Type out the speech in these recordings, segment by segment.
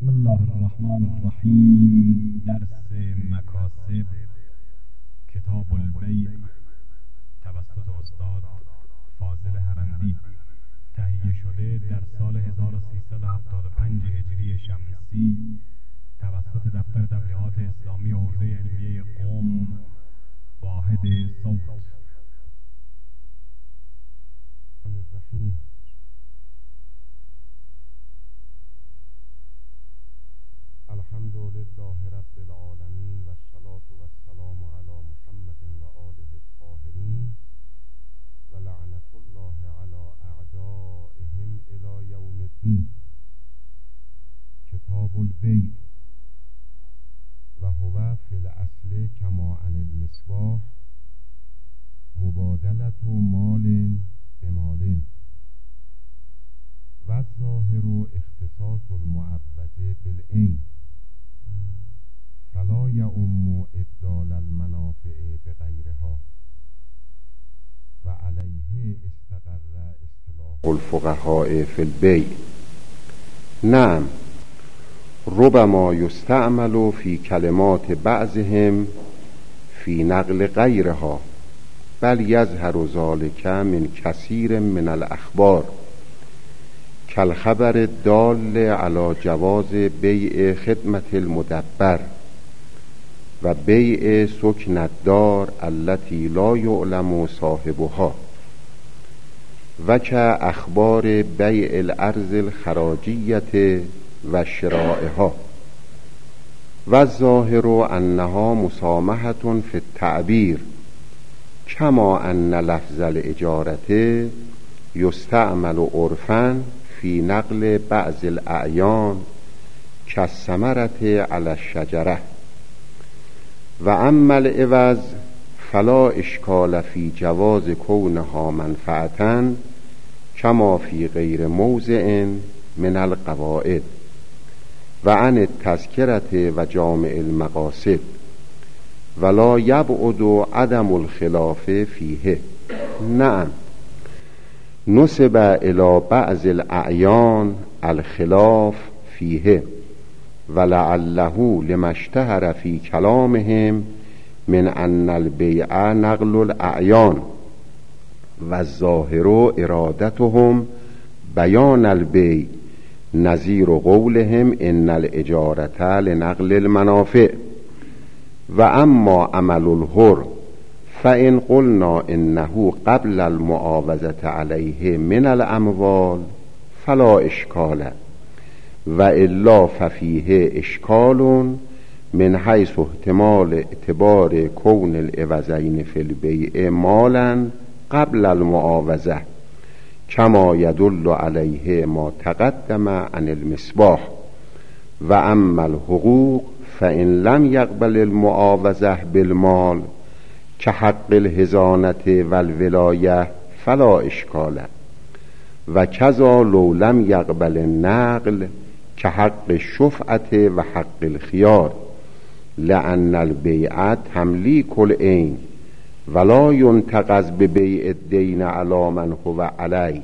بسم الله الرحمن الرحیم. درس مکاسب کتاب البیع توسط استاد فاضل هرندی تهیه شده در سال 1375 هجری شمسی توسط دفتر تبلیغات اسلامی حوزه علمیه قم واحد صوت. الرحیم. الحمد لله رب العالمین و الصلاة و السلام علی محمد و آله الطاهرین و لعنت الله علی اعدائهم الی یوم الدین. کتاب البیع و هو فی الاصل کما عن المصباح مبادلة مال بمال و الظاهر اختصاص المعوض بالعین فلا یعم ابدال المنافع بغیرها و علیه استقر اصطلاح الفقهاء فی البیع. نعم، ربما یستعمل فی کلمات بعضهم فی نقل غیرها بل یظهر ذلک من کثیر من الاخبار کالخبر الدال علی جواز بیع خدمة المدبر و بیع سکن الدار التي لا یعلم صاحبها و کاخبار بیع الارض الخراجیة و شرائها و الظاهر انها مسامحة فی التعبیر کما ان لفظ الاجارة یستعمل عرفاً فی نقل بعض الاعیان کالثمرة علی الشجرة و اما العوض فلا اشکال فی جواز کونها منفعة کما فی غیر موضع من القواعد و عن التذکرة و جامع المقاصد ولا یبعد عدم الخلاف فیه. نعم، نسب الى بعض الاعیان الخلاف فیه ولعله لما اشتهر فی کلامهم من ان البیع نقل الاعیان و الظاهر ارادتهم بیان البیع نظیر قولهم ان الاجارة لنقل المنافع و اما عمل الحر فإن قلنا إنه قبل المعاوضة عليه من الأموال فلا إشكال وإلا ففيه إشكال من حيث احتمال اعتبار كون العوضين في البيع مالا قبل المعاوضة كما يدل عليه ما تقدم عن المصباح. وأما الحقوق فإن لم يقبل المعاوضة بالمال كحق الحضانة والولاية فلا إشكال و کذا لو لم يقبل النقل كحق الشفعة و حق الخيار لأن البيع تمليك العين ولا ينتقض ببيع الدين على من هو عليه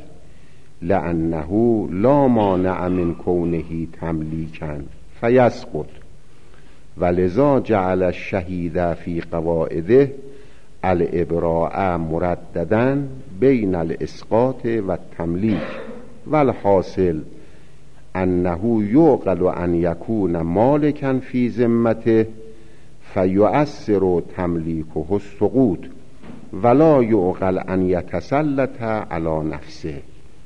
لأنه لا مانع من كونه تمليكا فيسقط ولذا جعل الشهيد في قواعده الابراء مرددا بین الاسقاط و التملیک والحاصل انه یعقل ان یکون مالکا فی ذمته فیؤثر تملیکه السقوط ولا یعقل ان یتسلط علی نفسه.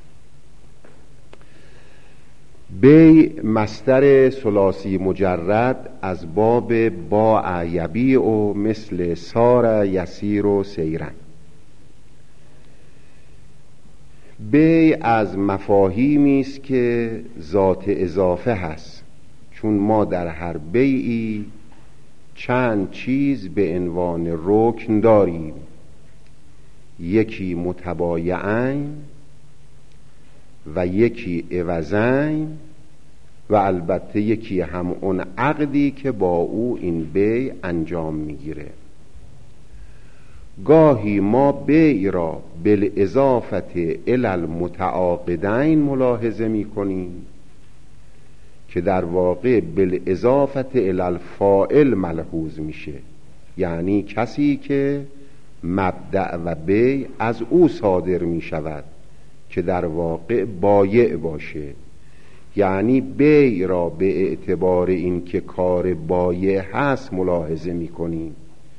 بیع مصدر ثلاثی مجرد از باب باع یبیع و مثل سار یسیر و سیرن. بیع از مفاهیمی است که ذات اضافه هست، چون ما در هر بیعی چند چیز به عنوان رکن داریم، یکی متبایعین و یکی عوضین و البته یکی هم اون عقدی که با او این بیع انجام میگیره. گاهی ما بیع را بالاضافه الی المتعاقدین ملاحظه میکنیم که در واقع بالاضافه الی الفاعل ملحوظ میشه، یعنی کسی که مبدأ و بیع از او صادر میشود که در واقع بایع باشه. یعنی بیع را به اعتبار این که کار بایع هست ملاحظه میکنیم.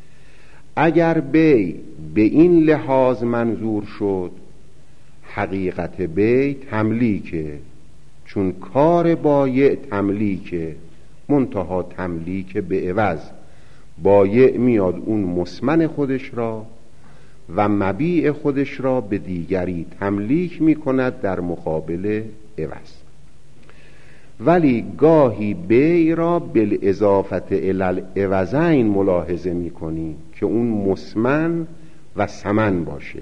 اگر بیع به این لحاظ منظور شد، حقیقت بیع تملیکه، چون کار بایع تملیکه، منتها تملیک به عوض. بایع میاد اون مسمن خودش را و مبیع خودش را به دیگری تملیک میکند در مقابل عوض. ولی گاهی بیع را بالاضافه الی العوضین ملاحظه میکنیم که اون مسمن و ثمن باشه.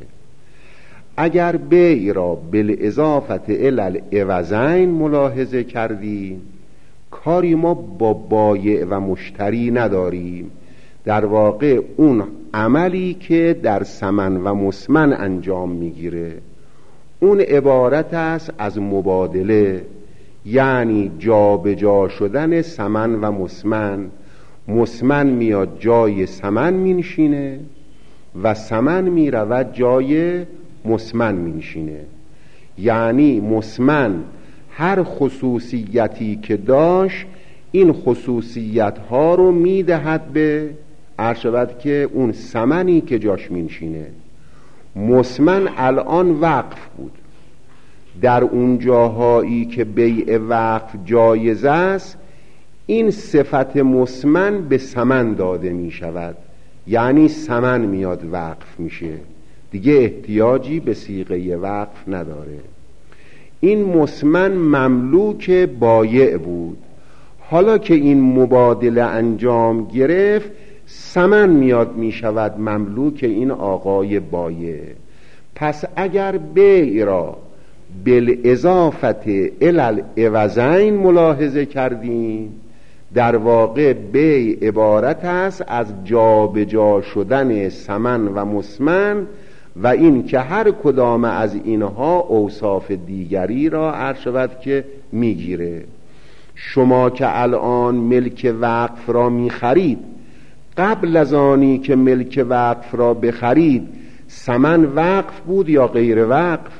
اگر بیع را بالاضافه الی العوضین ملاحظه کردیم، کاری ما با بایع و مشتری نداریم. در واقع اون عملی که در ثمن و مسمن انجام میگیره اون عبارت است از مبادله، یعنی جابجا شدن ثمن و مسمن. مسمن میاد جای ثمن مینشینه و ثمن میرود جای مسمن مینشینه. یعنی مسمن هر خصوصیتی که داشت این خصوصیت ها رو میدهد به عرشبت که اون ثمنی که جاش مینشینه. مسمن الان وقف بود، در اون جاهایی که بیع وقف جایز است این صفت مسمن به ثمن داده می شود، یعنی ثمن میاد وقف میشه، دیگه احتیاجی به صیغه وقف نداره. این مسمن مملوک بایع بود، حالا که این مبادله انجام گرفت ثمن میاد می شود مملوک این آقای بایع. پس اگر بیع را بالاضافه الی العوضین ملاحظه کردیم، در واقع بیع عبارت است از جابجا شدن ثمن و مسمن و این که هر کدام از اینها اوصاف دیگری را عرشبت که میگیره. شما که الان ملک وقف را میخرید، قبل از آنی که ملک وقف را بخرید ثمن وقف بود یا غیر وقف؟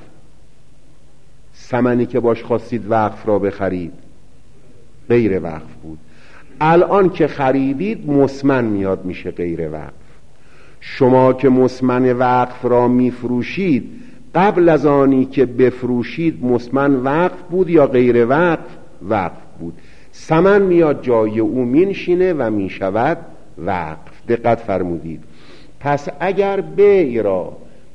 ثمنی که باش خواستید وقف را بخرید غیر وقف بود. الان که خریدید مسمن میاد میشه غیر وقف. شما که مسمن وقف را میفروشید، قبل از آنی که بفروشید مسمن وقف بود یا غیر وقف؟ وقف بود. ثمن میاد جای او مینشینه و میشود وقف. دقت فرمودید. پس اگر بیع را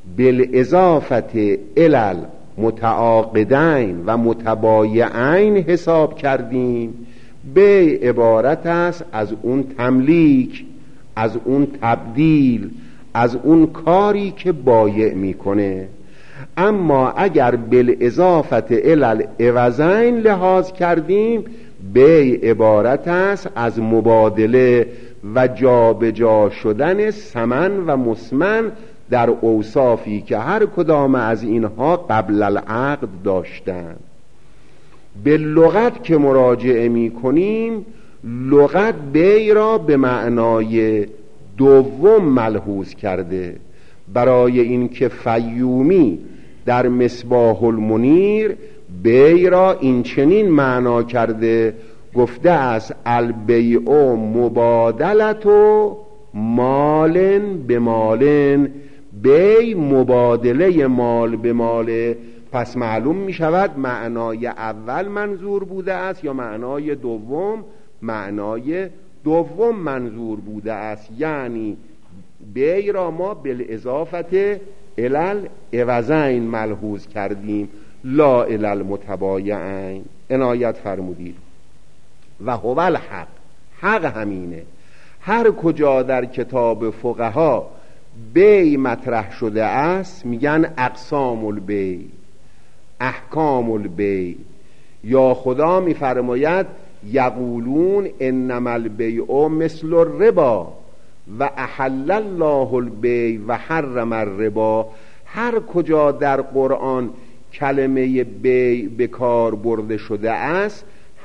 بالاضافه الی متعاقدین و متبایعین حساب کردیم، بیع عبارت است از اون تملیک، از اون تبدیل، از اون کاری که بایع میکنه. اما اگر بالاضافه الی العوضین لحاظ کردیم، بیع عبارت است از مبادله و جابجا شدن ثمن و مسمن در اوصافی که هر کدام از اینها قبل العقد داشتند. به لغت که مراجعه می کنیم، لغت بیع را به معنای دوم ملحوظ کرده، برای اینکه فیومی در مصباح المنیر بیع را این چنین معنا کرده، گفته است البیع مبادلت و مال به مال. بیع مبادله مال به مال. پس معلوم می شود معنای اول منظور بوده است یا معنای دوم؟ معنای دوم منظور بوده است، یعنی بیع را ما بالاضافه الی العوضین ملحوظ کردیم لا الی المتبایعین. عنایت فرمودید. و هو الحق، حق همینه. هر کجا در کتاب فقها بیع مطرح شده است میگن اقسام البیع، احکام البیع. یا خدا میفرماید یقولون انما البیع مثل الربا و احل الله البیع و حرم الربا. هر کجا در قرآن کلمه بیع به کار برده شده است،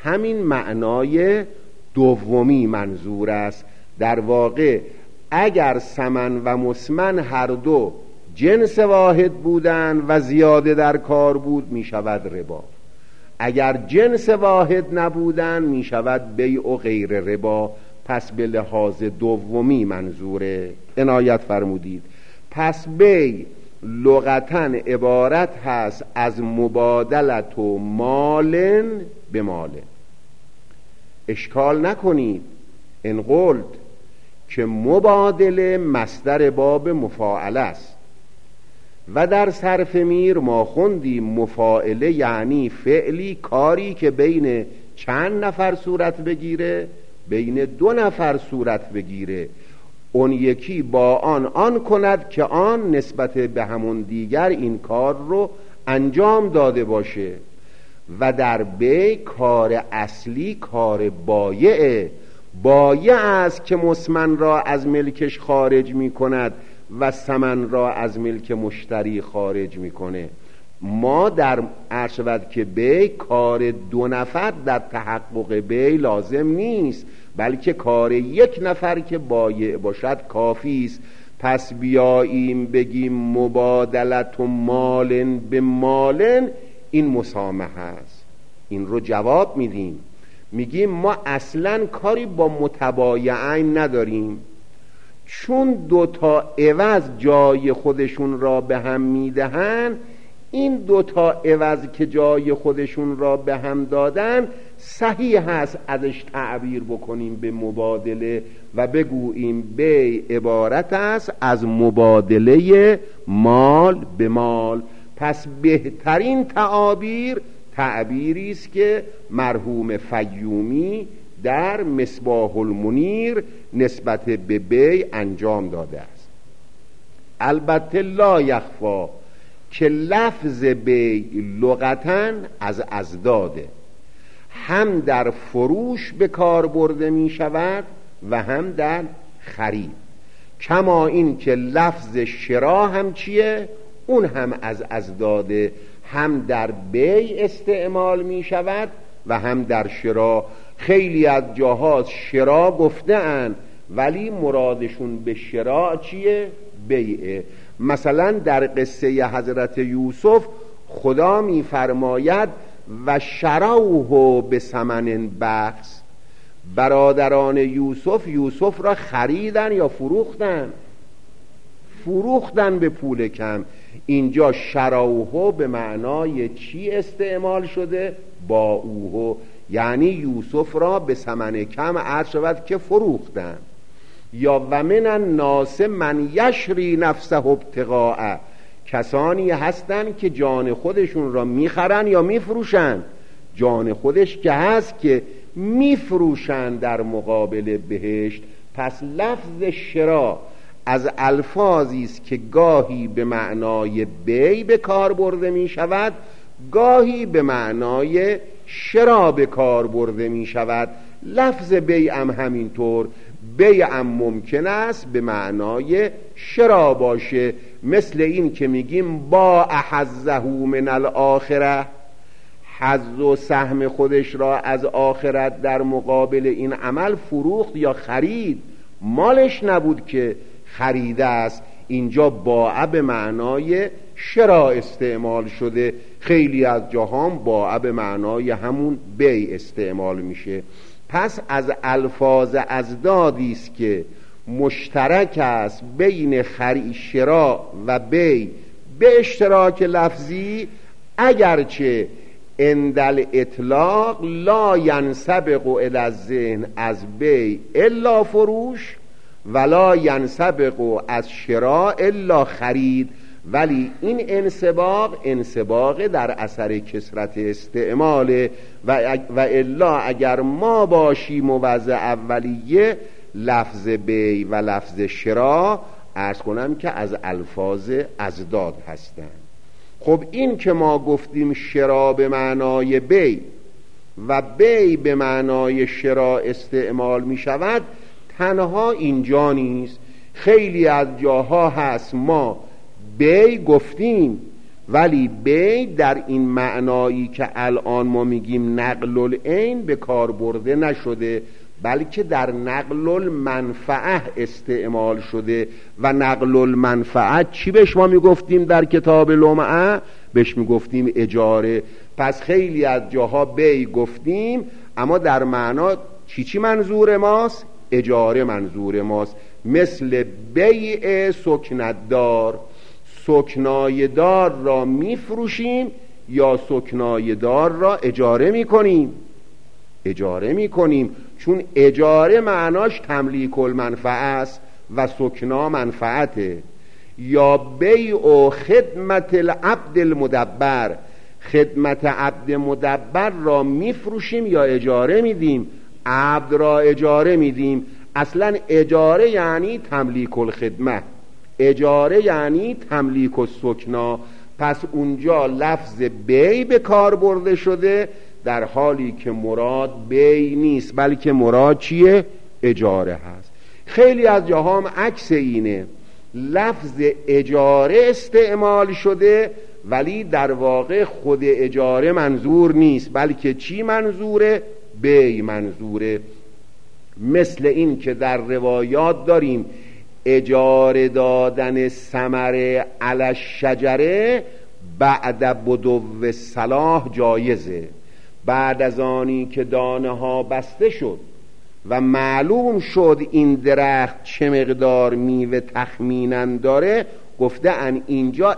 همین معنای دومی منظور است. در واقع اگر ثمن و مسمن هر دو جنس واحد بودن و زیاده در کار بود می شود ربا. اگر جنس واحد نبودن می شود بیع و غیر ربا. پس به لحاظ دومی منظوره. عنایت فرمودید. پس بیع لغتاً عبارت هست از مبادلت و مال به مال. اشکال نکنید ان قلت که مبادله مصدر باب مفاعله است و در صرف میر ما خوندیم مفاعله یعنی فعلی، کاری که بین چند نفر صورت بگیره؟ بین دو نفر صورت بگیره. اون یکی با آن کند که آن نسبت به همون دیگر این کار رو انجام داده باشه. و در بیع کار اصلی کار بایعه. بایع است که مسمن را از ملکش خارج می کند و ثمن را از ملک مشتری خارج می کنه. ما در عرض شود که بیع کار دو نفر در تحقق بیع لازم نیست، بلکه کار یک نفر که بایع باشد کافی است. پس بیاییم بگیم مبادلت و مالن به مالن، این مسامحه است. این رو جواب میدیم، میگیم ما اصلا کاری با متبایعین نداریم، چون دوتا عوض جای خودشون را به هم میدهن. این دوتا عوض که جای خودشون را به هم دادن صحیح هست ازش تعبیر بکنیم به مبادله و بگوییم بیع عبارت است از مبادله مال به مال. پس بهترین تعبیری است که مرحوم فیومی در مصباح المنیر نسبت به بیع انجام داده است. البته لا یخفا که لفظ بیع لغتاً از ازداده، هم در فروش به کار برده می شود و هم در خرید. کما این که لفظ شرا هم چیه؟ اون هم از ازداده، هم در بیع استعمال می شود و هم در شرا. خیلی از جاها شرا گفته اند ولی مرادشون به شرا چیه؟ بیعه. مثلا در قصه حضرت یوسف خدا می فرماید و شروه به ثمن بخس. برادران یوسف را خریدن یا فروختن به پول کم. اینجا شروه به معنای چی استعمال شده؟ با اوه، یعنی یوسف را به ثمن کم عرض شود که فروختن. یا و من الناس من یشری نفسه ابتغاء، کسانی هستند که جان خودشون را میخرن یا میفروشن. جان خودش که هست که میفروشن در مقابل بهشت. پس لفظ شرا از الفاظی است که گاهی به معنای بیع به کار برده می شود، گاهی به معنای شرا به کار برده می شود. لفظ بیع هم همینطور. بیع هم ممکن است به معنای شرا باشه، مثل این که میگیم با حظه من الاخره، حظ و سهم خودش را از آخرت در مقابل این عمل فروخت یا خرید. مالش نبود که خریده است. اینجا باع به معنای شرا استعمال شده. خیلی از جاهام باع به معنای همون بیع استعمال میشه. پس از الفاظ ازدادی است که مشترک است بین شرا و بیع به اشتراک لفظی، اگرچه عند اطلاق لا ینسبق الی الذهن از بیع الا فروش ولا ینسبق از شراء الا خرید. ولی این انسباق در اثر کثرت استعماله و الا اگر ما باشیم وضع اولیه لفظ بیع و لفظ شراء عرض کنم که از الفاظ ازداد هستند. خب این که ما گفتیم شراء به معنای بیع و بیع به معنای شراء استعمال می شود، تنها اینجا نیست. خیلی از جاها هست ما بیع گفتیم ولی بی در این معنایی که الان ما میگیم نقل العین به کار برده نشده، بلکه در نقل المنفعه استعمال شده. و نقل المنفعه چی بهش ما میگفتیم در کتاب لمعه؟ بهش میگفتیم اجاره. پس خیلی از جاها بی گفتیم، اما در معنا چی منظور ماست؟ اجاره منظور ماست. مثل بیع سکنتدار، سکنای دار را میفروشیم یا سکنای دار را اجاره میکنیم؟ اجاره میکنیم، چون اجاره معناش تملیک المنفعه است و سکنا منفعته. یا بیع خدمت العبد المدبر، خدمت عبد مدبر را میفروشیم یا اجاره میدیم؟ عبد را اجاره میدیم. اصلا اجاره یعنی تملیک الخدمه، اجاره یعنی تملیک السکنا. پس اونجا لفظ بی به کار برده شده، در حالی که مراد بی نیست، بلکه مراد چیه؟ اجاره هست. خیلی از جاها هم عکس اینه، لفظ اجاره استعمال شده ولی در واقع خود اجاره منظور نیست، بلکه چی منظوره؟ بی منظوره. مثل این که در روایات داریم اجاره دادن ثمره علی الشجره بعد بدو صلاح جایزه. بعد از آنی که دانه ها بسته شد و معلوم شد این درخت چه مقدار میوه تخمیناً داره، گفته ان اینجا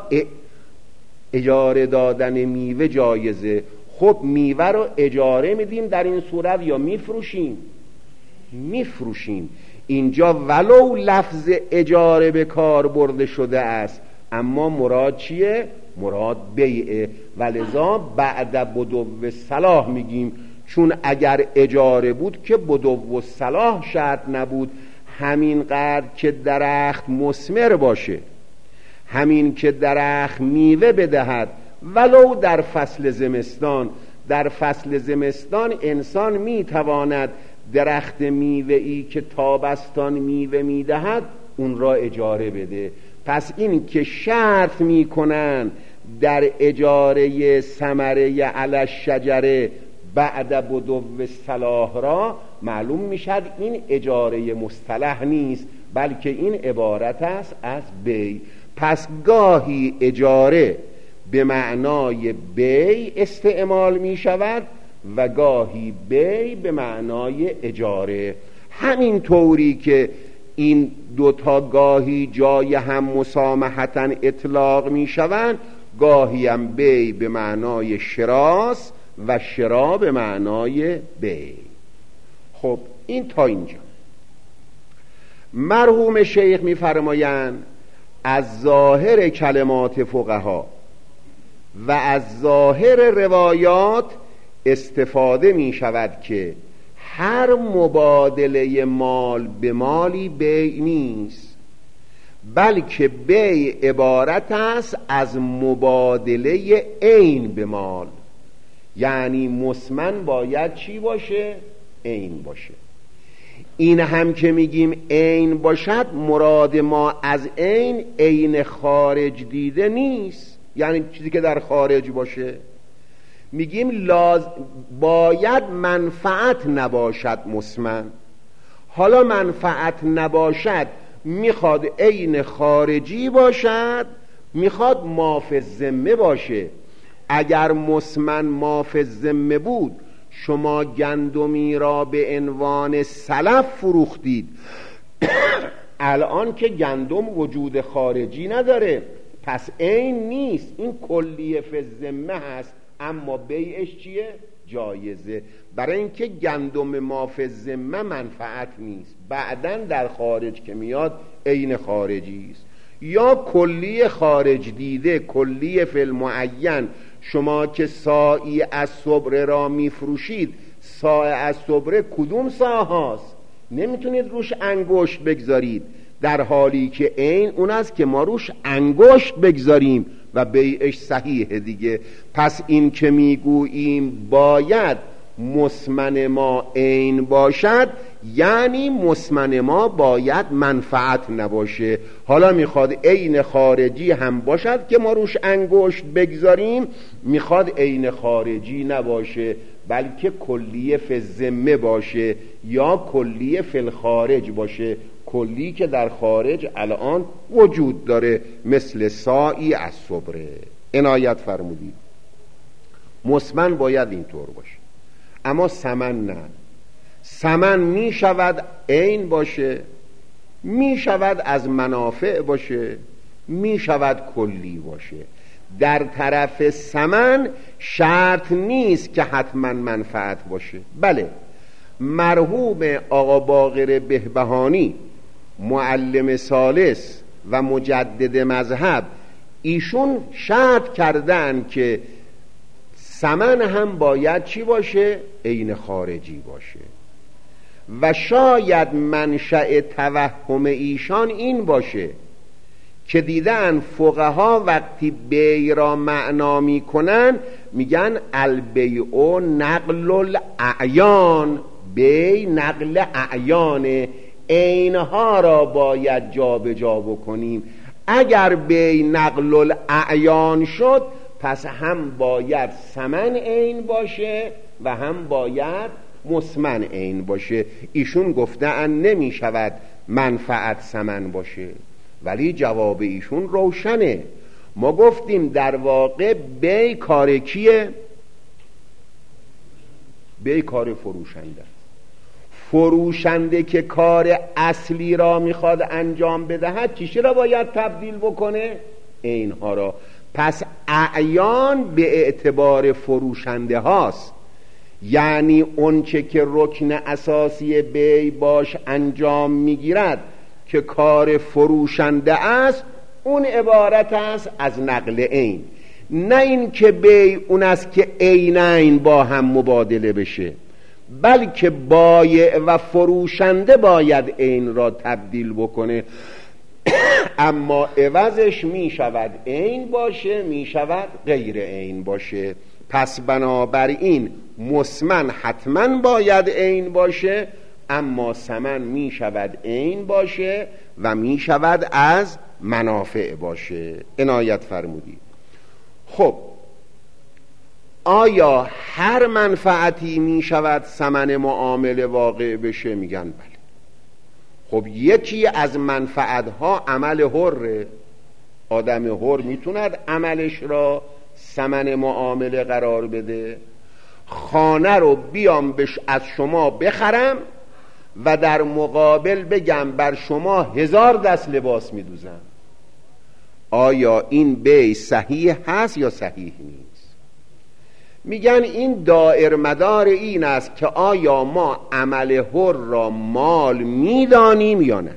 اجاره دادن میوه جایزه. خب میوه رو اجاره میدیم در این صورت یا میفروشیم؟ میفروشیم. اینجا ولو لفظ اجاره به کار برده شده است، اما مراد چیه؟ مراد بیعه. ولذا بعد بدو صلاح میگیم، چون اگر اجاره بود که بدو صلاح شرط نبود. همین قدر که درخت مثمر باشه، همین که درخت میوه بدهد، ولو در فصل زمستان. در فصل زمستان انسان میتواند درخت میوه‌ای که تابستان میوه میدهد اون را اجاره بده. پس این که شرط میکنن در اجاره ثمره علی الشجره بعد بدو صلاح را، معلوم میشد این اجاره مصطلح نیست، بلکه این عبارت است از بی. پس گاهی اجاره به معنای بی استعمال می شود و گاهی بی به معنای اجاره. همین طوری که این دوتا گاهی جای هم مسامحتاً اطلاق می شوند، گاهی هم بی به معنای شراست و شرا به معنای بی. خب این تا اینجا. مرحوم شیخ می فرمایند از ظاهر کلمات فقها و از ظاهر روایات استفاده می شود که هر مبادله مال به مالی بیع نیست، بلکه بیع عبارت است از مبادله عین به مال. یعنی مسمن باید چی باشه؟ عین باشه. این هم که میگیم عین باشد، مراد ما از عین خارج دیده نیست، یعنی چیزی که در خارج باشه. میگیم باید منفعت نباشد مسمن. حالا منفعت نباشد، میخواد عین خارجی باشد، میخواد ماف الذمه باشه. اگر مسمن ماف الذمه بود، شما گندمی را به عنوان سلف فروختید، الان که گندم وجود خارجی نداره، پس عین نیست، این کلیه فی الذمه هست، اما بیعش چیه؟ جایزه. برای اینکه گندم ما فی الذمه منفعت نیست، بعداً در خارج که میاد عین خارجی است. یا کلیه خارج دیده، کلیه فی المعین. شما که ساعی از صبره را میفروشید، ساعی از صبره کدوم ساعه هاست؟ نمیتونید روش انگشت بگذارید، در حالی که عین اون است که ما روش انگشت بگذاریم و بیعش صحیحه دیگه. پس این که میگوییم باید مسمن ما عین باشد، یعنی مسمن ما باید منفعت نباشه. حالا میخواد عین خارجی هم باشد که ما روش انگشت بگذاریم، میخواد عین خارجی نباشه بلکه کلیه فی الذمه باشه یا کلیه فی الخارج باشه، کلی که در خارج الان وجود داره، مثل ساعی از صبره. عنایت فرمودید. مسمن باید اینطور باشه، اما سمن نه. سمن می شود عین باشه، می شود از منافع باشه، می شود کلی باشه. در طرف سمن شرط نیست که حتما منفعت باشه. بله، مرحوم آقا باقر بهبهانی معلم ثالث و مجدد مذهب، ایشون شرط کردن که سمن هم باید چی باشه؟ عین خارجی باشه. و شاید منشأ توهم ایشان این باشه که دیدن فقها وقتی بیع را معنا میکنن میگن البیع نقل الاعیان، بیع نقل اعیانه، عینها را باید جا به جا بکنیم. اگر بیع نقل الاعیان شد پس هم باید ثمن عین باشه و هم باید مسمن عین باشه. ایشون گفتن نمی شود منفعت ثمن باشه، ولی جواب ایشون روشنه. ما گفتیم در واقع بیع کار کیه؟ بیع کار فروشنده. فروشنده که کار اصلی را میخواد انجام بدهد چیشی را باید تبدیل بکنه؟ اینها را. پس اعیان به اعتبار فروشنده هاست، یعنی اونچه که رکن اساسی بیع باش انجام میگیرد که کار فروشنده است، اون عبارت است از نقل عین. نه این که بیع اون است که عینین با هم مبادله بشه، بلکه بایع و فروشنده باید عین را تبدیل بکنه. اما عوضش می شود عین باشه، می شود غیر عین باشه. پس بنابراین مسمن حتما باید عین باشه، اما ثمن می شود عین باشه و می شود از منافع باشه. عنایت فرمودید. خب آیا هر منفعتی می شود ثمن معامله واقع بشه؟ میگن بله. خب یکی از منفعتها عمل حره. آدم حر میتوند عملش را ثمن معامله قرار بده. خانه رو بیام از شما بخرم و در مقابل بگم بر شما 1000 دست لباس میدوزم. آیا این بیع صحیح هست یا صحیح نیست؟ میگن این دائر مدار این است که آیا ما عمل حر را مال میدانیم یا نه.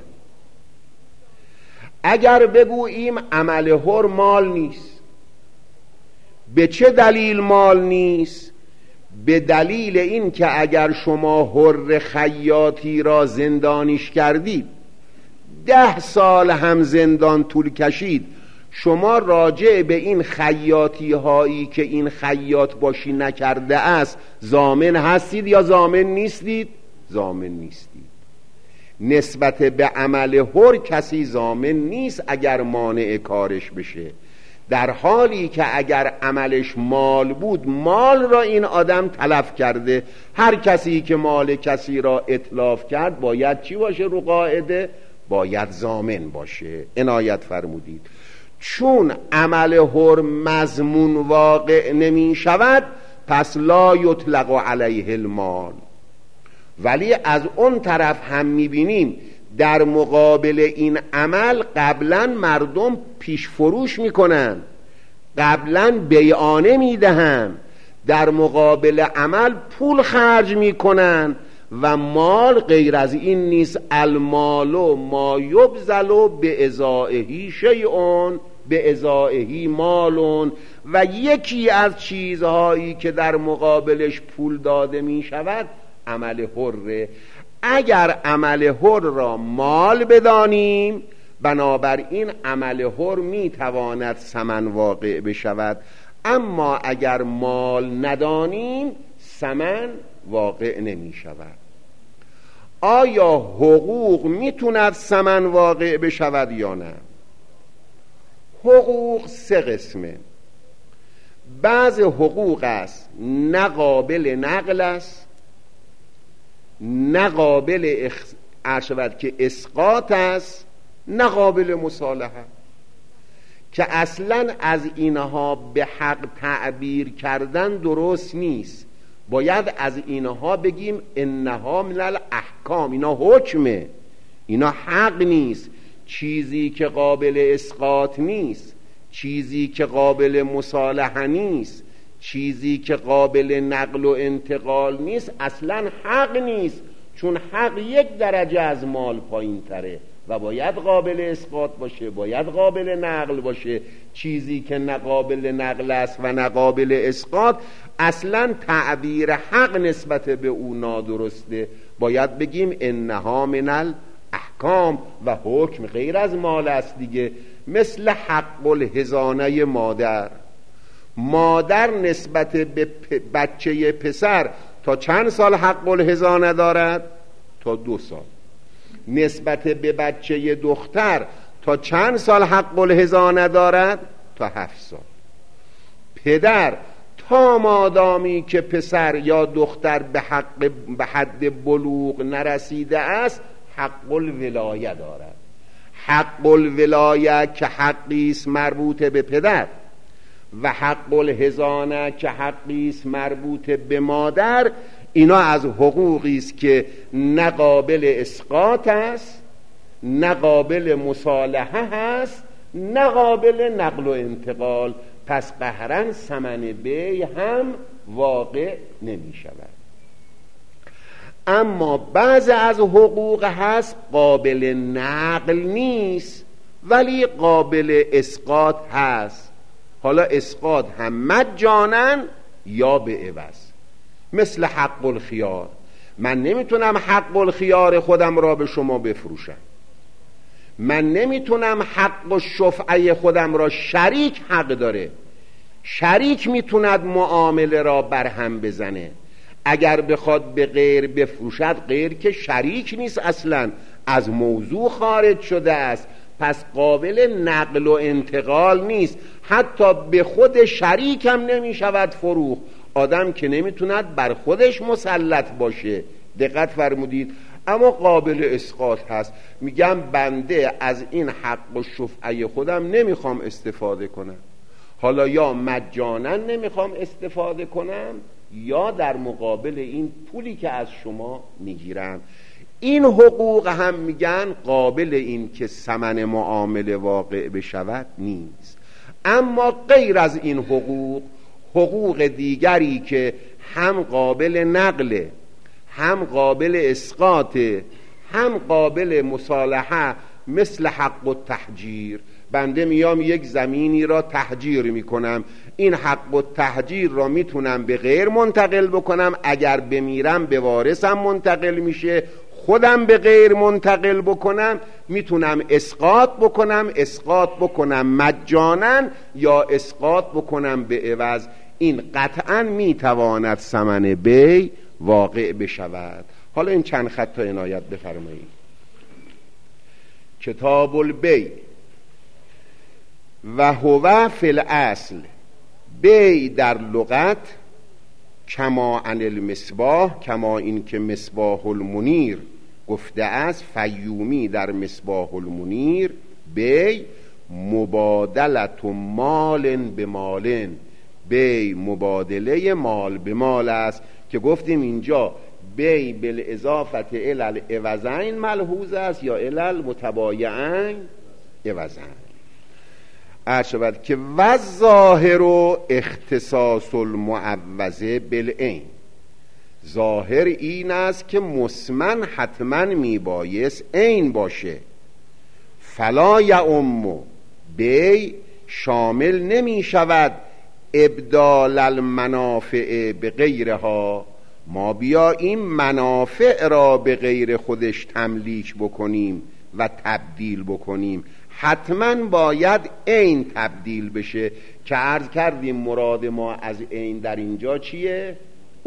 اگر بگوییم عمل حر مال نیست، به چه دلیل مال نیست؟ به دلیل این که اگر شما حر خیاطی را زندانیش کردید، 10 سال هم زندان طول کشید، شما راجع به این خیاطی هایی که این خیاط باشی نکرده است ضامن هستید یا ضامن نیستید؟ ضامن نیستید. نسبت به عمل حر کسی ضامن نیست اگر مانع کارش بشه، در حالی که اگر عملش مال بود، مال را این آدم تلف کرده. هر کسی که مال کسی را اتلاف کرد باید چی باشه؟ رو قاعده باید ضامن باشه. عنایت فرمودید. چون عمل حر مضمون واقع نمی شود، پس لا یطلق علیه المال. ولی از اون طرف هم می بینیم در مقابل این عمل قبلا مردم پیش فروش می کنن، قبلا بیعانه می دهن، در مقابل عمل پول خرج می کنن و مال غیر از این نیست. المال ما یبذل به ازائه شیء به ازائه مالون. و یکی از چیزهایی که در مقابلش پول داده می شود عمل حره. اگر عمل حر را مال بدانیم، بنابراین عمل حر می تواند ثمن واقع بشود. اما اگر مال ندانیم ثمن واقع نمی شود. آیا حقوق میتوند ثمن واقع بشود یا نه؟ حقوق سه قسمه. بعض حقوق است نه قابل نقل است، نه قابل که اسقاط است، نه قابل مصالحه، که اصلا از اینها به حق تعبیر کردن درست نیست. باید از اینها بگیم انها من الاحکام، اینا حکمه، اینا حق نیست. چیزی که قابل اسقاط نیست، چیزی که قابل مصالحه نیست، چیزی که قابل نقل و انتقال نیست، اصلا حق نیست، چون حق یک درجه از مال پایین تره و باید قابل اسقاط باشه، باید قابل نقل باشه. چیزی که نه قابل نقل است و نه قابل اسقاط، اصلا تعبیر حق نسبت به او نادرسته. باید بگیم انها من الاحکام و حکم غیر از مال است دیگه. مثل حق الحضانه مادر، مادر نسبت به بچه پسر تا چند سال حق الحضانه دارد؟ تا 2 سال. نسبت به بچه دختر تا چند سال حق الحضانه دارد؟ تا 7 سال. پدر تا مادامی که پسر یا دختر به حد بلوغ نرسیده است حق الولایه دارد. حق الولایه که حقی است مربوط به پدر و حق الحضانه که حقی است مربوط به مادر، اینا از حقوقی است که نه قابل اسقاط است، نه قابل مصالحه هست، نه قابل نقل و انتقال. پس قهرن ثمن بی هم واقع نمی شود. اما بعض از حقوق هست قابل نقل نیست ولی قابل اسقاط هست. حالا اسقاط هم مجانا یا به عوض. مثل حق الخیار، من نمیتونم حق الخیار خودم را به شما بفروشم، من نمیتونم حق الشفعه خودم را، شریک حق داره، شریک میتوند معامله را برهم بزنه. اگر بخواد به غیر بفروشد، غیر که شریک نیست، اصلا از موضوع خارج شده است، پس قابل نقل و انتقال نیست. حتی به خود شریک هم نمی شود فروخت. آدم که نمیتوند بر خودش مسلط باشه، دقت فرمودید. اما قابل اسقاط هست. میگم بنده از این حق و شفعه خودم نمیخوام استفاده کنم، حالا یا مجانا نمیخوام استفاده کنم یا در مقابل این پولی که از شما میگیرم. این حقوق هم میگن قابل این که ثمن معامله واقع بشود نیست. اما غیر از این حقوق دیگری که هم قابل نقله، هم قابل اسقاطه، هم قابل مصالحه، مثل حق التحجیر. بنده میام یک زمینی را تحجیر میکنم، این حق التحجیر را میتونم به غیر منتقل بکنم، اگر بمیرم به وارثم منتقل میشه، خودم به غیر منتقل بکنم، میتونم اسقاط بکنم مجانا یا اسقاط بکنم به عوض. این قطعا میتواند ثمن بی واقع بشود. حالا این چند خط تا عنایت بفرمایید. کتاب البی و هو فی الاصل، بی در لغت کما عن المصباح، کما این که مصباح المنیر گفته است، فیومی در مصباح المنیر، بی مبادلت مال به مال، بی مبادله مال به مال است که گفتیم اینجا بی بالاضافه الی العوضین ملحوظ است یا الی المتبایعین عوضین. ارشد که و ظاهر و اختصاص المعوضه بالعین، ظاهر این است که مسمن حتما میبایست عین باشه. فلا یعم، بی شامل نمی شود ابدال المنافع به غیرها، ما بیا این منافع را به غیر خودش تملیک بکنیم و تبدیل بکنیم، حتما باید عین تبدیل بشه که عرض کردیم مراد ما از عین در اینجا چیه؟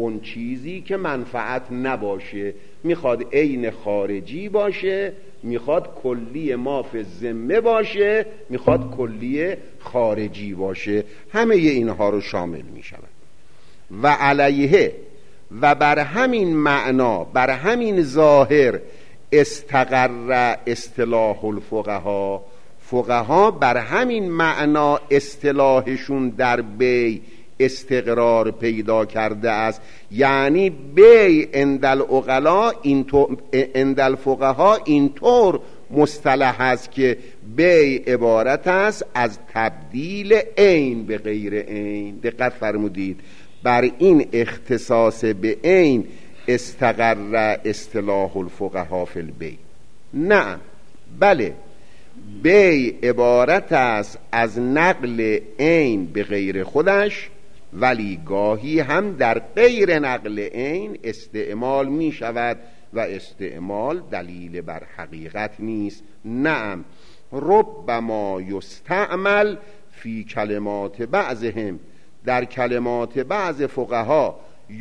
اون چیزی که منفعت نباشه، میخواد عین خارجی باشه، میخواد کلی ما فی الذمه باشه، میخواد کلی خارجی باشه، همه اینها رو شامل میشود. و علیه، و بر همین معنا، بر همین ظاهر استقر اصطلاح الفقها، فقها بر همین معنا اصطلاحشون در بی استقرار پیدا کرده است. یعنی بی عند العقلا، عند الفقها اینطور مصطلح است که بی عبارت است از تبدیل عین به غیر عین. دقت فرمودید، بر این اختصاص به عین استقر اصطلاح الفقها فی البی. نه، بله، بی عبارت است از نقل عین به غیر خودش، ولی گاهی هم در غیر نقل عین استعمال می شود و استعمال دلیل بر حقیقت نیست. نعم، ربما یستعمل فی کلمات بعضهم، در کلمات بعض فقها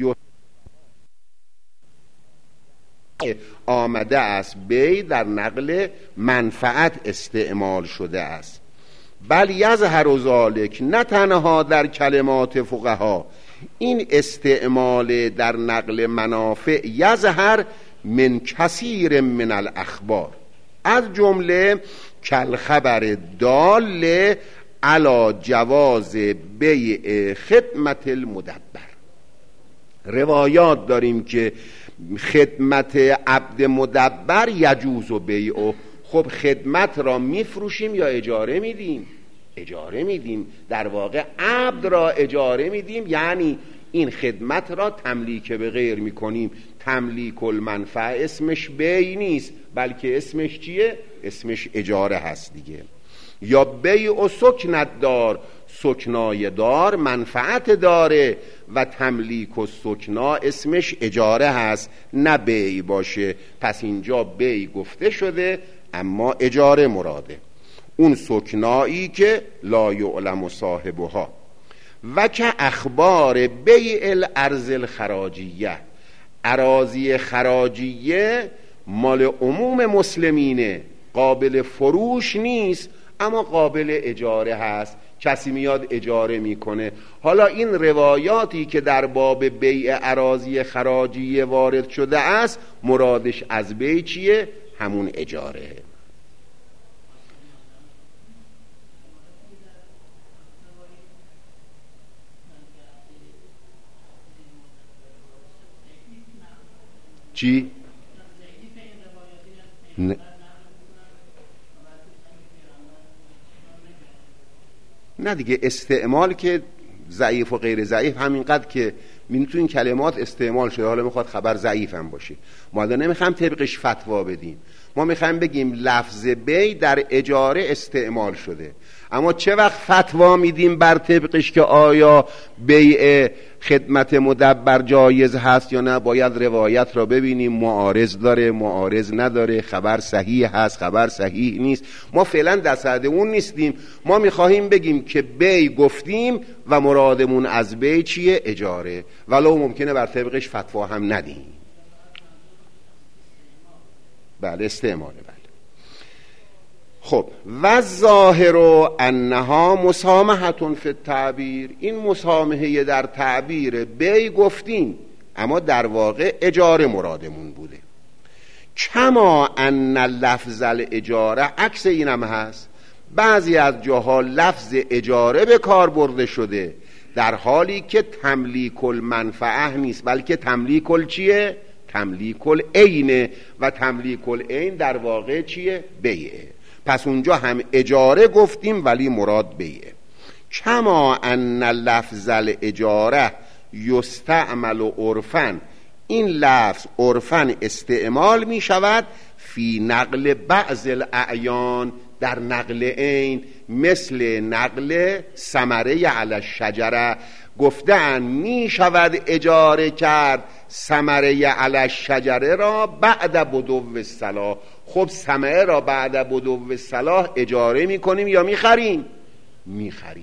آمده است بی در نقل منفعت استعمال شده است. بل یظهر ذلک، نه تنها در کلمات فقها، این استعمال در نقل منافع یظهر من کثیر من الاخبار، از جمله کالخبر دال علی جواز بیع خدمت المدبر. روایات داریم که خدمت عبد مدبر یجوز و بیعه. خب خدمت را میفروشیم یا اجاره میدیم؟ اجاره میدیم. در واقع عبد را اجاره میدیم، یعنی این خدمت را تملیک به غیر میکنیم. تملیک المنفعه اسمش بیع نیست، بلکه اسمش چیه؟ اسمش اجاره هست دیگه. یا بیع و سکنت دار، سکنای دار منفعت داره و تملیک و سکنا اسمش اجاره هست، نه بیع باشه. پس اینجا بیع گفته شده اما اجاره مراده، اون سکنایی که لا یعلم صاحبها. و که اخبار بیع الارض الخراجیه، اراضی خراجیه مال عموم مسلمینه، قابل فروش نیست اما قابل اجاره هست، کسی میاد اجاره میکنه. حالا این روایاتی که در باب بیع اراضی خراجیه وارد شده است، مرادش از بیع چیه؟ همون اجاره. چی؟ نه دیگه، استعمال که ضعیف و غیر ضعیف همینقدر که تو این کلمات استعمال شده. حالا میخواد خبر ضعیف هم باشه، ما نمیخوایم طبقش فتوا بدیم، ما میخوایم بگیم لفظ بی در اجاره استعمال شده، اما چه وقت فتوا میدیم بر طبقش که آیا بیع خدمت مدبر جایز هست یا نه؟ باید روایت را ببینیم، معارض داره، معارض نداره، خبر صحیح هست، خبر صحیح نیست. ما فعلا در صدد اون نیستیم، ما میخواهیم بگیم که بیع گفتیم و مرادمون از بیع چیه؟ اجاره، ولو ممکنه بر طبقش فتوا هم ندیم. بله، استعماله. بله. خب، و ظاهر انها مسامحه فی التعبیر، این مسامحه در تعبیر بیع گفتیم اما در واقع اجاره مرادمون بوده. کما ان لفظ الاجاره، عکس اینم هست، بعضی از جاها لفظ اجاره به کار برده شده در حالی که تملیک المنفعه نیست، بلکه تملیک چیه؟ تملیک العینه، و تملیک العین در واقع چیه؟ بیعه. پس اونجا هم اجاره گفتیم ولی مراد بیعه. کما ان لفظ الاجاره یستعمل عرفاً، این لفظ عرفاً استعمال می شود فی نقل بعض الاعیان، در نقل عین، مثل نقل ثمره علی الشجره. گفتن می شود اجاره کرد ثمره علی الشجره را بعد بدو الصلاح. خب ثمره را بعد بدو الصلاح اجاره می کنیم یا می خریم؟ می خریم.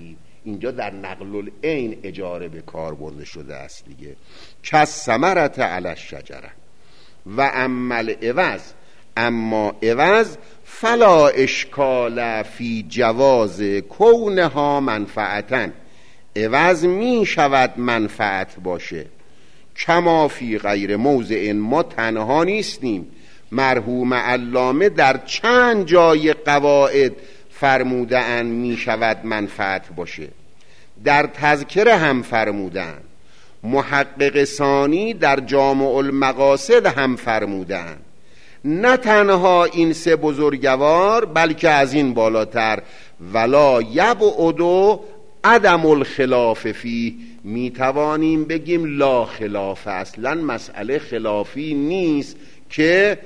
اینجا در نقل العین اجاره به کار برده شده است دیگه. کالثمرة علی الشجره و اما العوض، اما عوض فلا اشکال فی جواز کونها منفعتا، عوض می شود منفعت باشه. کما فی غیر موضع، ما تنها نیستیم، مرحوم علامه در چند جای قواعد فرموده اند می شود منفعت باشه. در تذکره هم فرمودن، محقق ثانی در جامع المقاصد هم فرمودن. نه تنها این سه بزرگوار بلکه از این بالاتر، ولا یبعد عدم الخلاف فی، می توانیم بگیم لا خلاف، اصلا مسئله خلافی نیست که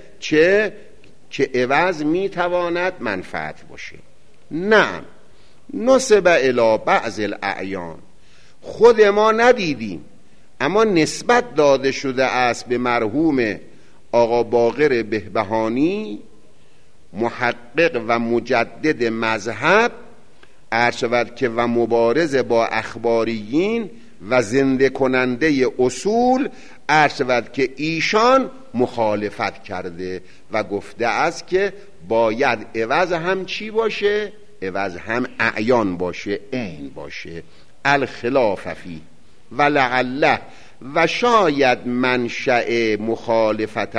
چه عوض می تواند منفعت باشه. نعم نسب الی بعض الاعیان، خود ما ندیدیم اما نسبت داده شده است به مرحوم آقا باقر بهبهانی، محقق و مجدد مذهب، عرض شود که و مبارز با اخباریین و زنده کننده اصول، عرض شود که ایشان مخالفت کرده و گفته است که باید عوض هم چی باشه؟ عوض هم اعیان باشه، عین باشه. الخلاف فی و لعله، و شاید منشأ مخالفت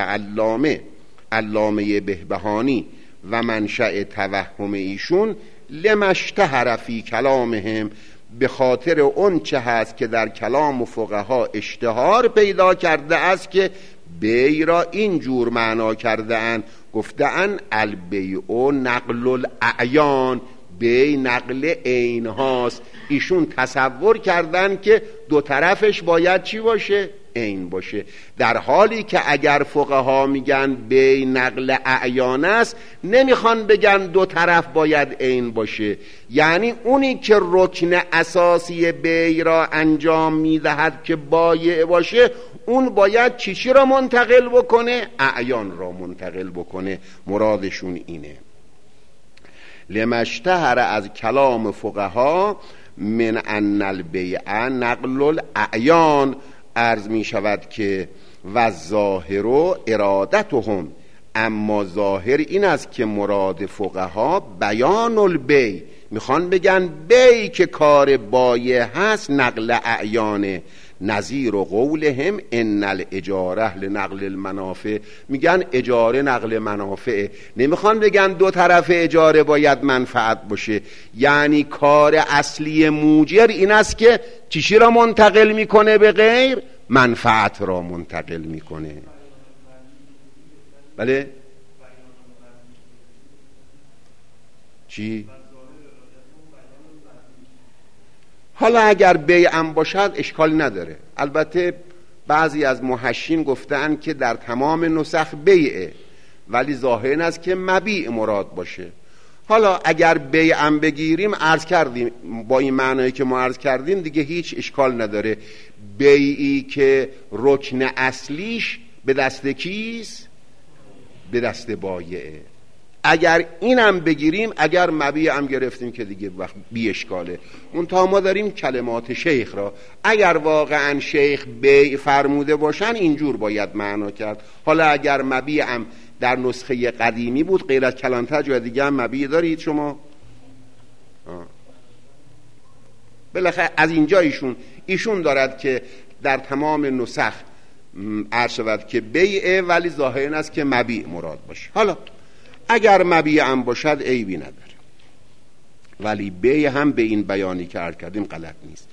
علامه بهبهانی و منشأ توهم ایشون لما اشتهر فی کلامهم، به خاطر اون چه هست که در کلام فقها اشتهار پیدا کرده است که بیع را این جور معنا کرده اند، گفته اند البیع نقل الاعیان، بیع نقل عین هاست. ایشون تصور کردن که دو طرفش باید چی باشه؟ عین باشه، در حالی که اگر فقها میگن بیع نقل اعیان است، نمیخوان بگن دو طرف باید عین باشه. یعنی اونی که رکن اساسی بیع را انجام میدهد که بایع باشه، اون باید چی را منتقل بکنه؟ اعیان را منتقل بکنه. مرادشون اینه. لما اشتهر از کلام فقها من ان البیع نقل الاعیان، عرض می شود که و ظاهر و ارادتهم، اما ظاهر این است که مراد فقها بیان البیع، میخوان بگن بیع که کار بایع هست نقل اعیانه. نظیر و قولهم ان الاجاره لنقل المنافع، میگن اجاره نقل منافعه، نمیخوان بگن دو طرف اجاره باید منفعت باشه. یعنی کار اصلی موجر این است که چیشی را منتقل میکنه به غیر؟ منفعت را منتقل میکنه. بله چی؟ حالا اگر بیعم باشد اشکالی نداره. البته بعضی از محشین گفتن که در تمام نسخ بیعه، ولی ظاهر این است که مبیع مراد باشه. حالا اگر بیعم بگیریم، عرض کردیم با این معنایی که ما عرض کردیم دیگه هیچ اشکال نداره. بیعی که رکن اصلیش به دست کیست؟ به دست بایعه. اگر اینم بگیریم، اگر مبیع هم گرفتیم که دیگه وقت بی اشکاله. منتها ما داریم کلمات شیخ را، اگر واقعا شیخ بیع فرموده باشن اینجور باید معنا کرد. حالا اگر مبیع هم در نسخه قدیمی بود، غیر از کلانتر جای دیگه هم مبیع دارید شما؟ بالاخره از اینجا ایشون دارد که در تمام نسخ عرض شود که بیعه، ولی ظاهر این است که مبیع مراد باشه. حالا اگر مبیع هم باشد عیبی نداره، ولی بیع هم به این بیانی که عرض کردیم غلط نیست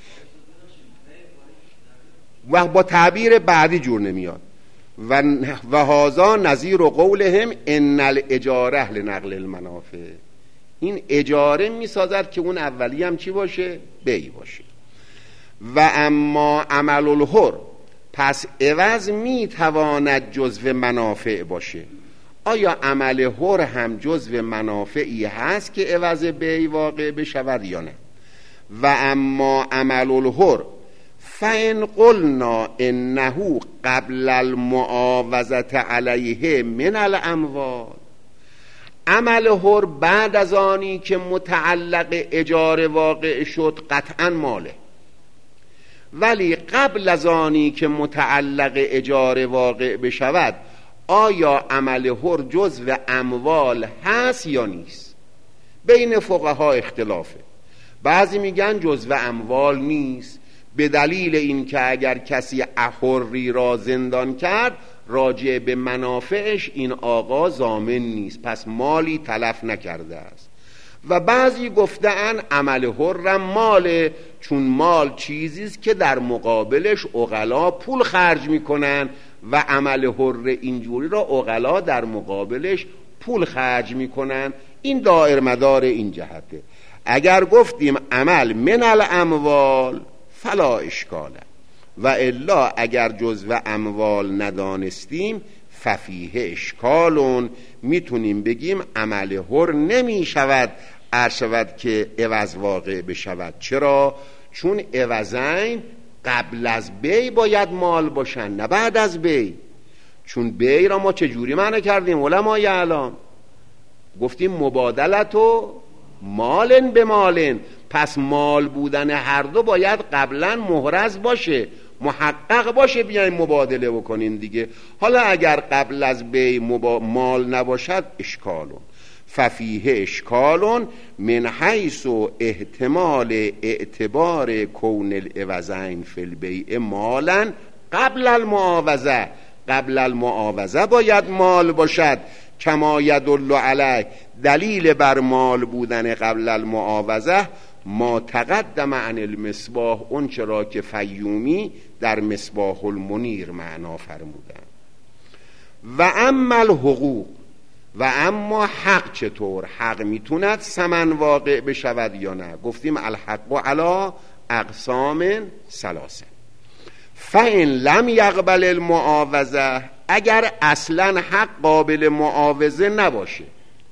و با تعبیر بعدی جور نمیاد. و هذا نظیر و قولهم ان الاجاره لنقل المنافع، این اجاره میسازد که اون اولی هم چی باشه؟ بیع باشه. و اما عمل الحر، پس عوض میتواند جزو منافع باشه. آیا عمل حر هم جزو منافعی هست که عوض بیع واقع بشود یا نه؟ و اما عمل الحر فإن قلنا انه قبل المعاوضة علیه من الاموال، عمل حر بعد از آنی که متعلق اجاره واقع شد قطعا ماله، ولی قبل از آنی که متعلق اجاره واقع بشود آیا عمل حر جزو اموال هست یا نیست؟ بین فقها اختلافه. بعضی میگن جزو اموال نیست، به دلیل اینکه اگر کسی حری را زندان کرد راجع به منافعش این آقا ضامن نیست، پس مالی تلف نکرده است. و بعضی گفتن عمل حرم ماله، چون مال چیزیست که در مقابلش عقلا پول خرج میکنن و عمل حر اینجوری را عقلا در مقابلش پول خرج میکنن. این دایر مدار این جهته. اگر گفتیم عمل من الاموال فلا اشکاله، و الا اگر جزو اموال ندانستیم ففیه اشکالون، میتونیم بگیم عمل حر نمی شود شود که عوض واقع بشود. چرا؟ چون عوضین قبل از بی باید مال باشن نه بعد از بی. چون بی را ما چجوری معنی کردیم علمای اعلام؟ گفتیم مبادلتو مالن به مالن، پس مال بودن هر دو باید قبلا محرز باشه، محقق باشه بیایم مبادله بکنین دیگه. حالا اگر قبل از بی مال نباشد اشکالون، ففیه اشکالون من حیث احتمال اعتبار کون العوضین فی البیع مالا قبل المعاوضه. قبل المعاوضه باید مال باشد، کما یدل علیه، دلیل بر مال بودن قبل المعاوضه ما تقدم عن المصباح، اون چرا که فیومی در مصباح المنیر معنا فرمودن. و اما الحقوق، و اما حق چطور؟ حق میتوند ثمن واقع بشود یا نه؟ گفتیم الحق علی اقسام ثلاثه. فإن لم یقبل المعاوضه، اگر اصلا حق قابل معاوضه نباشه،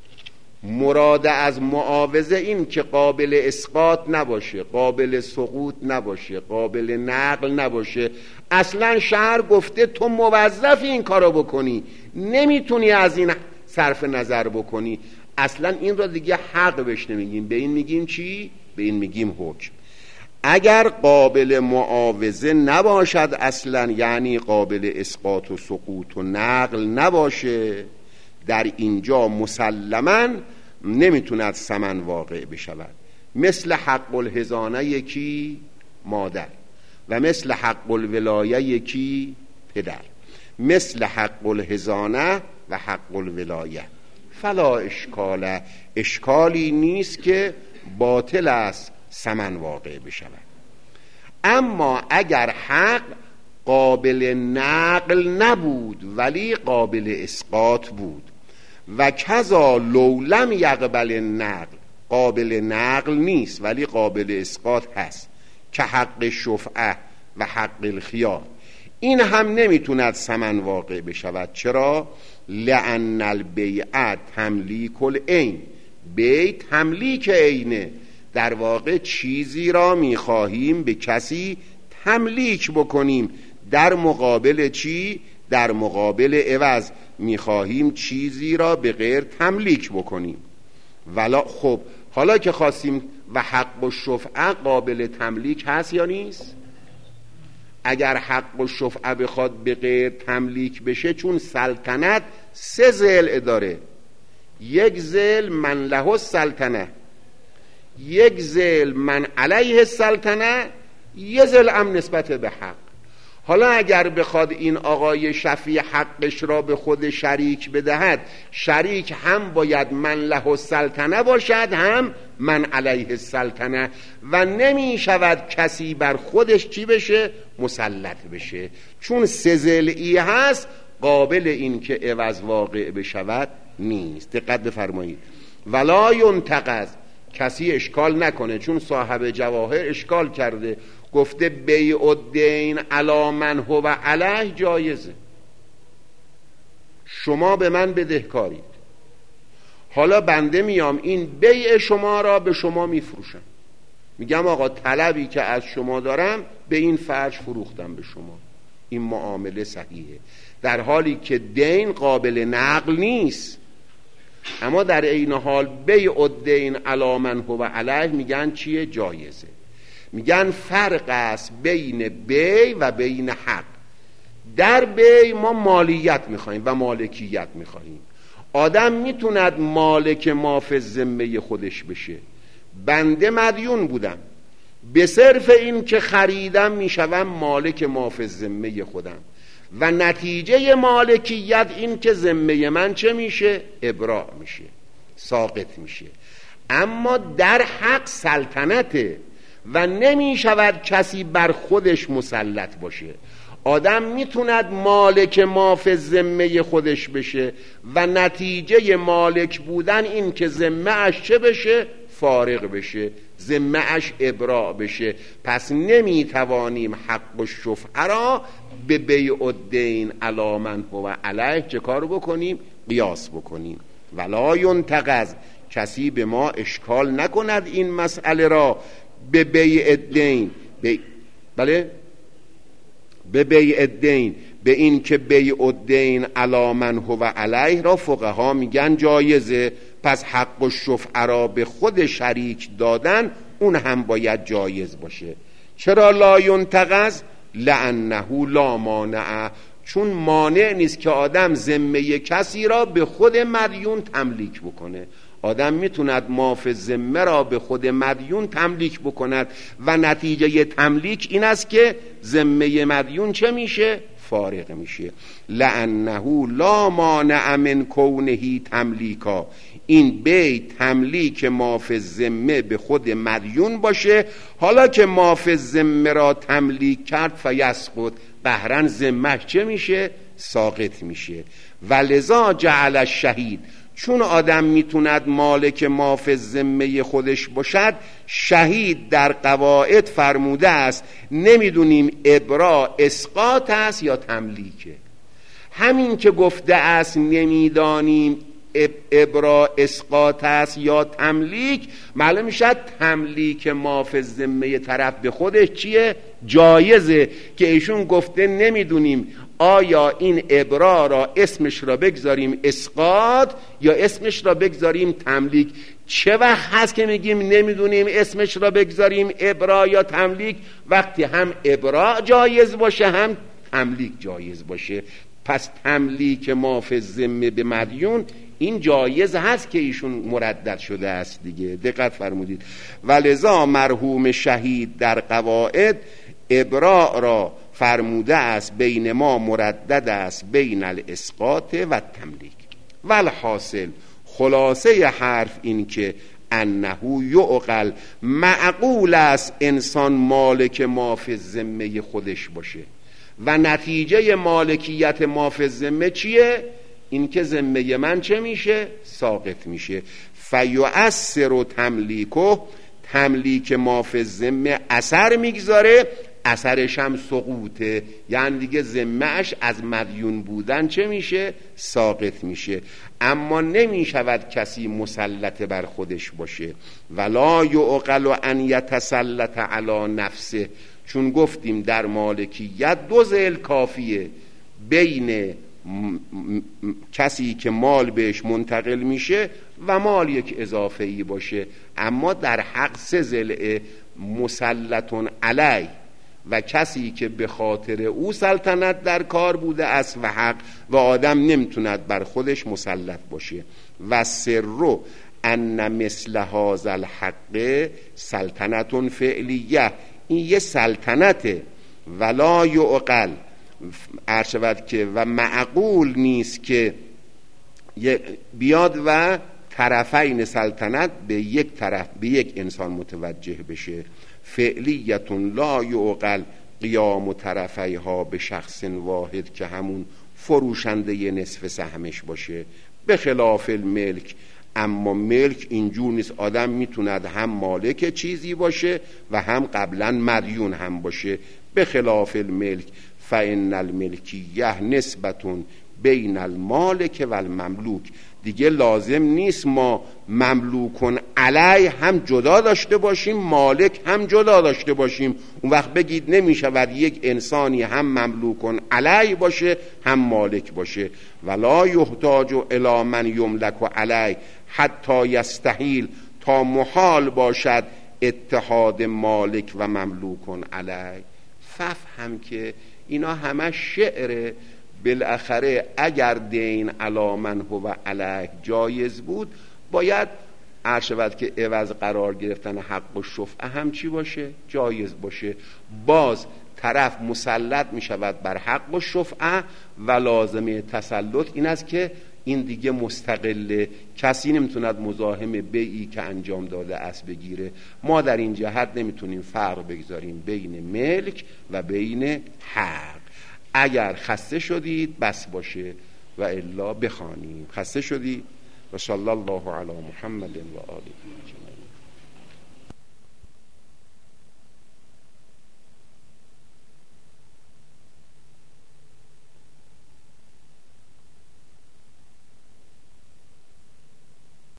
مراد از معاوضه این که قابل اسقاط نباشه، قابل سقوط نباشه، قابل نقل نباشه، اصلا شرع گفته تو موظفی این کارو بکنی، نمیتونی از این صرف نظر بکنی، اصلا این را دیگه حق بهش نمیگیم، به این میگیم چی؟ به این میگیم حکم. اگر قابل معاوضه نباشد اصلا، یعنی قابل اسقاط و سقوط و نقل نباشه، در اینجا مسلماً نمیتوند ثمن واقع بشود. مثل حق الحضانه یکی مادر، و مثل حق الولایه یکی پدر، مثل حق الحضانه و حق الولایه. فلا اشکاله، اشکالی نیست که باطل است ثمن واقع بشود. اما اگر حق قابل نقل نبود ولی قابل اسقاط بود، و کذا لو لم یقبل النقل، قابل نقل نیست ولی قابل اسقاط هست، که حق شفعه و حق الخیار، این هم نمیتوند ثمن واقع بشود. چرا؟ لأن البیع تملیک العین، بیع تملیک عینه، در واقع چیزی را میخواهیم به کسی تملیک بکنیم، در مقابل چی؟ در مقابل عوض میخواهیم چیزی را به غیر تملیک بکنیم. ولا خب حالا که خواستیم و حق و شفعه قابل تملیک هست یا نیست؟ اگر حق و شفعه بخواد به غیر تملیک بشه، چون سلطنت 3 ضلع داره، 1 ضلع من له السلطنه، 1 ضلع من علیه السلطنه، 1 ضلع هم نسبت به حق. حالا اگر بخواد این آقای شفیع حقش را به خود شریک بدهد، شریک هم باید من له السلطنه باشد هم من علیه السلطنه، و نمی شود کسی بر خودش چی بشه؟ مسلط بشه، چون 3 ضلعی هست قابل این که عوض واقع بشود نیست. دقت بفرمایید. ولا ینتقض، کسی اشکال نکنه، چون صاحب جواهر اشکال کرده، گفته بیع الدین علی من هو علیه جایزه، شما به من بدهکارید، حالا بنده میام این بیع شما را به شما میفروشم، میگم آقا طلبی که از شما دارم به این فرج فروختم به شما، این معامله صحیحه، در حالی که دین قابل نقل نیست. اما در عین حال بیع الدین علی من هو علیه میگن چیه؟ جایزه. میگن فرق است بین بیع و بین حق. در بیع ما مالیت میخوایم و مالکیت میخوایم. آدم میتوند مالک ما فی الذمه خودش بشه. بنده مدیون بودم، به صرف این که خریدم میشوم مالک ما فی الذمه خودم و نتیجه مالکیت این که ذمه من چه میشه؟ ابراء میشه، ساقط میشه. اما در حق سلطنته و نمیشود کسی بر خودش مسلط باشه. آدم میتوند مالک ما فی الذمه خودش بشه و نتیجه مالک بودن این که ذمه اش چه بشه؟ فارغ بشه، ذمه اش ابراء بشه. پس نمیتوانیم حق الشفعه را به بیع الدین علی من هو علیه چه کار بکنیم؟ قیاس بکنیم. ولا ینتقض، کسی به ما اشکال نکند این مسئله را به بیع الدین، بله، به بیع الدین، به این که بیع الدین علی من هو علیه را فقها میگن جایزه. پس حق الشفعه را به خود شریک دادن اون هم باید جایز باشه. چرا لا ینتقض؟ لانه لا مانع، چون مانع نیست که آدم ذمه کسی را به خود مدیون تملیک بکنه. آدم میتوند ما فی الذمه را به خود مدیون تملیک بکند و نتیجه تملیک این است که ذمه مدیون چه میشه؟ فارغ میشه. لانه لا مانع من کونه تملیکا، این بیع تملیک ما فی الذمه به خود مدیون باشه. حالا که ما فی الذمه را تملیک کرد فیسقط، قهرن ذمه چه میشه؟ ساقط میشه. ولذا جعل الشهید، چون آدم میتوند مالک ما فی الذمه خودش باشد، شهید در قواعد فرموده است نمیدونیم ابراء اسقاط است یا تملیکه. همین که گفته است نمیدانیم ابراء اسقاط است یا تملیک، معلوم میشد تملیک ما فی الذمه طرف به خودش چیه؟ جایزه. که ایشون گفته نمیدونیم آیا این ابراء را اسمش را بگذاریم اسقاط یا اسمش را بگذاریم تملیک. چه وقت هست که میگیم نمیدونیم اسمش را بگذاریم ابراء یا تملیک؟ وقتی هم ابراء جایز باشه هم تملیک جایز باشه. پس تملیک ما فی الذمه به مدیون این جایز هست که ایشون مردد شده است دیگه. دقت فرمودید. ولذا مرحوم شهید در قواعد ابراء را فرموده است بین ما مردد است بین الاسقاط و تملیک. والحاصل، خلاصه حرف این که انه یعقل، معقول است انسان مالک ما فی الذمه خودش باشه و نتیجه مالکیت ما فی الذمه چیه؟ این که ذمه من چه میشه؟ ساقط میشه. فیؤثر تملیکه، تملیک ما فی الذمه اثر میگذاره، اثرش هم سقوطه، یعنی دیگه ذمه‌اش از مدیون بودن چه میشه؟ ساقط میشه. اما نمیشود کسی مسلط بر خودش باشه. ولا یعقل ان یتسلط علی نفسه، چون گفتیم در مالکیت دو ذیل کافیه، بین کسی که مال بهش منتقل میشه و مال یک اضافه‌ای باشه. اما در حق سه ذیل مسلطون علی، و کسی که به خاطر او سلطنت در کار بوده است و حق، و آدم نمیتوند بر خودش مسلط باشه. و سر ان مثل هذا الحق سلطنت فعلیه، این یه سلطنته. ولا یعقل، عرشبت که و معقول نیست که بیاد و طرفین سلطنت به یک طرف، به یک انسان متوجه بشه. فعلیتون لا یعقل قیام طرفیها به شخص واحد، که همون فروشنده ی نصف سهمش باشه. به خلاف الملک، اما ملک اینجور نیست. آدم میتوند هم مالک چیزی باشه و هم قبلا مدیون هم باشه. به خلاف الملک، فإن الملکیه نسبتون بین المالک و المملوک. دیگه لازم نیست ما مملوکن علی هم جدا داشته باشیم، مالک هم جدا داشته باشیم. اون وقت بگید نمیشود یک انسانی هم مملوکن علی باشه هم مالک باشه. ولا یحتاج الی من یملک علی حتی یستحیل، تا محال باشد اتحاد مالک و مملوکن علی. فهم که اینا همه شعره. بالاخره اگر دین علی من هو علیه جایز بود، باید عرشبت که عوض قرار گرفتن حق و شفعه هم چی باشه؟ جایز باشه. باز طرف مسلط می شود بر حق و شفعه و لازمه تسلط این است که این دیگه مستقله، کسی نمیتوند مزاحم بیعی که انجام داده است بگیره. ما در این جهت نمیتونیم فرق بگذاریم بین ملک و بین حق. اگر خسته شدید بس باشه و الا بخوانیم. خسته شدید؟ و صلی الله علی محمد و آله.